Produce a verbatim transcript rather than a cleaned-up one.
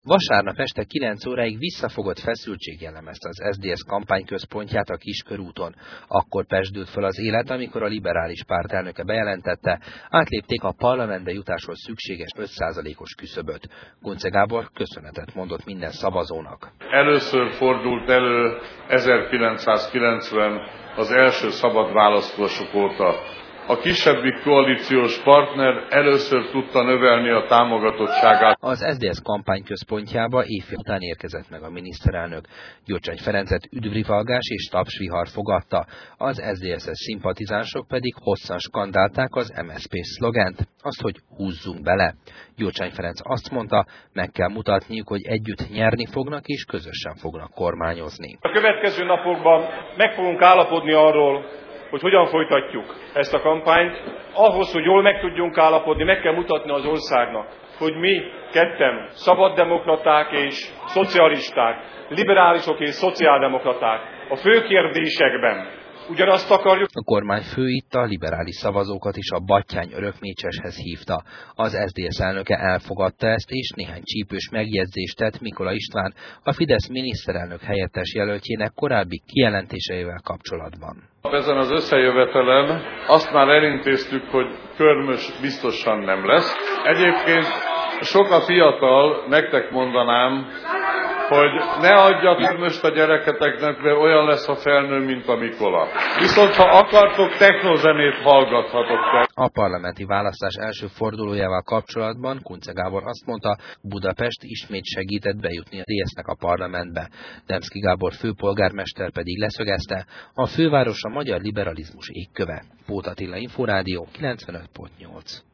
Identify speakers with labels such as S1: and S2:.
S1: Vasárnap este kilenc óráig visszafogott feszültség jellemezte az es zé dé es kampányközpontját a Kiskörúton. Akkor pezsdült föl az élet, amikor a liberális párt elnöke bejelentette, átlépték a parlamentbe jutáshoz szükséges öt százalékos küszöböt. Kunce Gábor köszönetet mondott minden szavazónak.
S2: Először fordult elő ezerkilencszázkilencven az első szabad választások óta. A kisebbik koalíciós partner először tudta növelni a támogatottságát.
S1: Az es zé dé es kampányközpontjába éjfél után érkezett meg a miniszterelnök. Gyurcsány Ferencet üdvrivalgás és tapsvihar fogadta, az es zé dé es-es szimpatizánsok pedig hosszan skandálták az em es zé pé szlogent, azt, hogy húzzunk bele. Gyurcsány Ferenc azt mondta, meg kell mutatniuk, hogy együtt nyerni fognak és közösen fognak kormányozni.
S3: A következő napokban meg fogunk állapodni arról, hogy hogyan folytatjuk ezt a kampányt. Ahhoz, hogy jól meg tudjunk állapodni, meg kell mutatni az országnak, hogy mi ketten szabaddemokraták és szocialisták, liberálisok és szociáldemokraták a fő kérdésekben ugyanazt akarjuk.
S1: A kormányfő itt a liberális szavazókat is a Batthyány örökmécseshez hívta. Az es zé dé es elnöke elfogadta ezt, és néhány csípős megjegyzést tett Mikola István, a Fidesz miniszterelnök helyettes jelöltjének korábbi kijelentéseivel kapcsolatban.
S2: Ezen az összejövetelen azt már elintéztük, hogy Körmös biztosan nem lesz. Egyébként sok a fiatal, nektek mondanám, hogy ne adjak Körmöst a gyereketeknek, mert olyan lesz a felnő, mint a Mikola. Viszont ha akartok, technozenét hallgathatok te.
S1: A parlamenti választás első fordulójával kapcsolatban Kunce Gábor azt mondta, Budapest ismét segített bejutni a dé es-nek a parlamentbe. Demszky Gábor főpolgármester pedig leszögezte, a főváros a magyar liberalizmus égköve. Pót Attila, Inforádió, kilencvenöt pont nyolc.